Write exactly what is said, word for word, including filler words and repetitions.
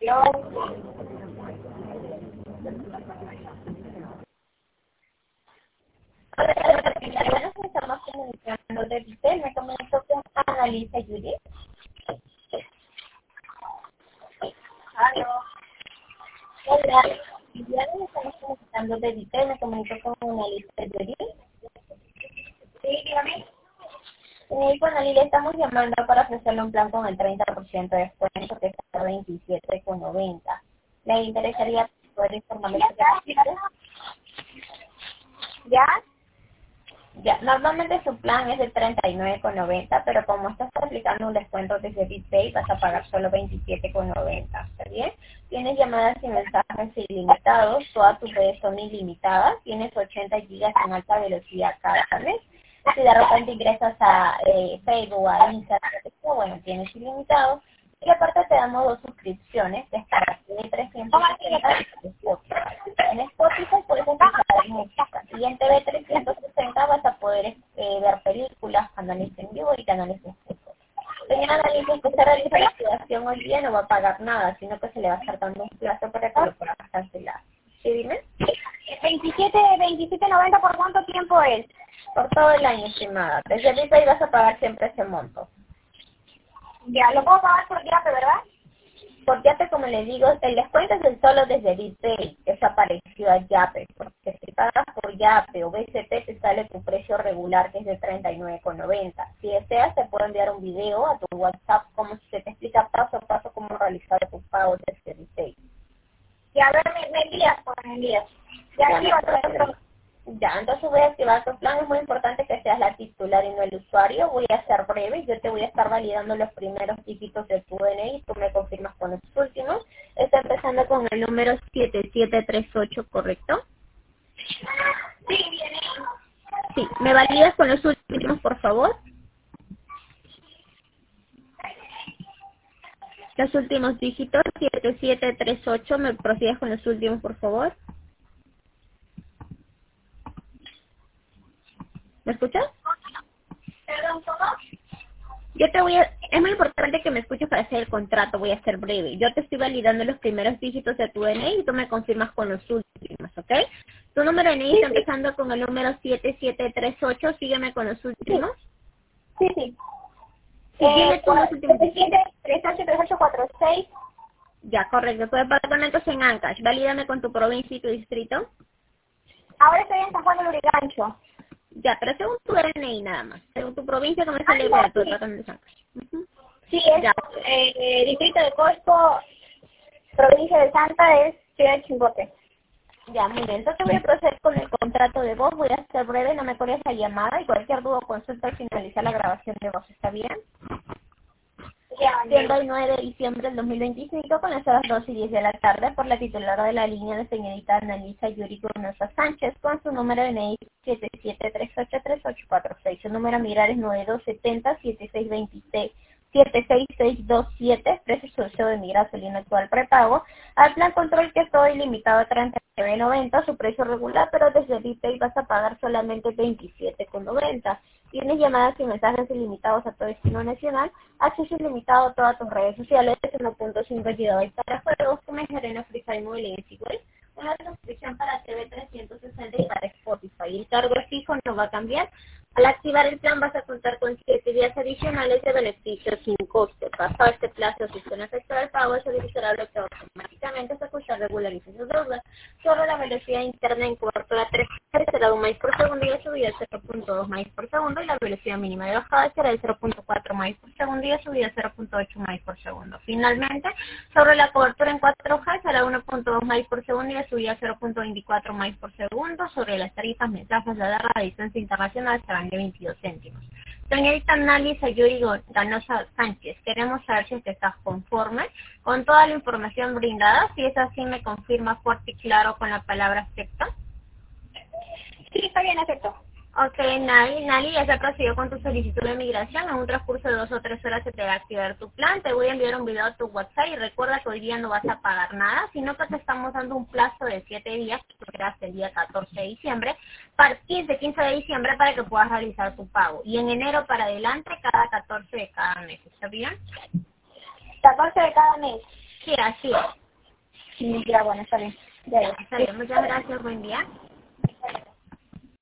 Hello. Hola, nos estamos comunicando de Vitel. Me comunico con Annalisa Yuri. Aló. Hola, ya nos estamos comunicando de Vitel. Me comunico con Annalisa Yuri. Sí, dígame. Eh, bueno, Lili, estamos llamando para ofrecerle un plan con el treinta por ciento de descuento que está a veintisiete con noventa. ¿Le interesaría poder informarle sobre el ¿Ya? Ya, normalmente su plan es de treinta y nueve con noventa, pero como estás aplicando un descuento desde BitPay, vas a pagar solo veintisiete con noventa, ¿está bien? Tienes llamadas y mensajes ilimitados, todas tus redes son ilimitadas, tienes ochenta gigas en alta velocidad cada mes. Si de repente ingresas a eh, Facebook, a Instagram, bueno, tienes ilimitado. Y aparte te damos dos suscripciones, que es para T V trescientos sesenta y Spotify. En Spotify puedes escuchar música y en T V trescientos sesenta vas a poder eh, ver películas, canales en vivo y canales en fútbol. Señora Annalisa, que se realiza la activación hoy día no va a pagar nada, sino que se le va a estar dando un plazo para que lo puedas cancelar. ¿Sí, dime? veintisiete, veintisiete noventa, ¿por cuánto tiempo es? Por todo el año, estimada. Desde ahorita vas a pagar siempre ese monto. Ya, lo puedo pagar por día, ¿verdad? Por Yape, como le digo, el descuento es el solo desde BitPay, que es aparecido a Yape, porque si pagas por Yape o B C P te sale tu precio regular, que es de treinta y nueve con noventa. Si deseas, te puedo enviar un video a tu WhatsApp, como si se te explica paso a paso cómo realizar tu pago desde BitPay. Y a ver, me, me envías, pues me envías. Ya, Ya, aquí no va hay problema. Ya, entonces voy a activar tu plan. Es muy importante que seas la titular y no el usuario. Voy a ser breve. Yo te voy a estar validando los primeros dígitos de tu D N I. Tú me confirmas con los últimos. Está empezando con el número siete siete tres ocho, ¿correcto? Sí, viene. Sí. ¿Me validas con los últimos, por favor? Los últimos dígitos, siete siete tres ocho. ¿Me prosigues con los últimos, por favor? ¿Me escuchas? Perdón, ¿cómo? Yo te voy a, es muy importante que me escuches para hacer el contrato, voy a ser breve. Yo te estoy validando los primeros dígitos de tu D N I y tú me confirmas con los últimos, ¿ok? Tu número de D N I está empezando con el número siete siete tres ocho, sígueme con los últimos. Sí, sí. Sí, dime tú los últimos. siete tres ocho tres ocho cuatro seis. Ya, correcto. Tu departamento es en Ancash. Valídame con tu provincia y tu distrito. Ahora estoy en San Juan de Lurigancho. Ya, pero según tu D N I nada más. Según tu provincia, que me Ah, sale ya, para tu sí. departamento de Ancash. Ujú. Sí, es Ya. eh, Distrito de Cosco, provincia de Santa, es Ciudad de Chimbote. Ya, muy bien. Entonces voy a proceder con el contrato de voz. Voy a ser breve, no me cuelgues la llamada y cualquier duda o consulta al finalizar la grabación de voz. ¿Está bien? Ya, Siendo el nueve de diciembre del dos mil veinticinco con las horas dos y diez de la tarde por la titular de la línea de señorita Annalisa Yuri Conosa Sánchez con su número de N I siete siete tres ocho tres ocho cuatro seis. Su número a mirar es nueve dos siete cero siete seis dos seis. siete seis seis dos siete, precio social de mi gasolina actual prepago, al plan control que estoy limitado a treinta y nueve noventa, su precio regular, pero desde BitPay vas a pagar solamente veintisiete con noventa. Tienes llamadas y mensajes ilimitados a todo destino nacional, acceso ilimitado a todas tus redes sociales, uno punto cinco gigabytes para juegos, que me en Free Fire Mobile y igual, una suscripción para T V trescientos sesenta y para Spotify. El cargo es fijo, no va a cambiar. Al activar el plan vas a contar con siete días adicionales de beneficios sin coste. Pasado este plazo, si suena efecto del pago, se utilizará bloqueado automáticamente hasta que usted regularice su deuda. Solo la velocidad interna en cobertura tres G será un maíz por segundo y la subida de cero punto dos maíz por segundo, y la velocidad mínima de bajada será de cero punto cuatro maíz por segundo y la subida de cero punto ocho maíz por segundo. Finalmente, sobre la cobertura en cuatro G será uno punto dos maíz por segundo y la subida cero punto veinticuatro maíz por segundo. Sobre las tarifas, mensajes de larga distancia internacional serán de veintidós céntimos. Señorita Annalisa Yuri Ganosa Sánchez, queremos saber si usted está conforme con toda la información brindada. Si es así, me confirma fuerte y claro con la palabra acepta. Sí, está bien, acepto. Ok, Nali, Nali, ya se procedió con tu solicitud de migración. En un transcurso de dos o tres horas se te va a activar tu plan. Te voy a enviar un video a tu WhatsApp y recuerda que hoy día no vas a pagar nada, sino que te estamos dando un plazo de siete días, que será hasta el día catorce de diciembre, para quince, quince de diciembre para que puedas realizar tu pago. Y en enero para adelante, cada catorce de cada mes. ¿Está bien? catorce de cada mes. Sí, así es. Sí, ya, bueno, está bien. Ya, ya. Está bien, muchas gracias, buen día.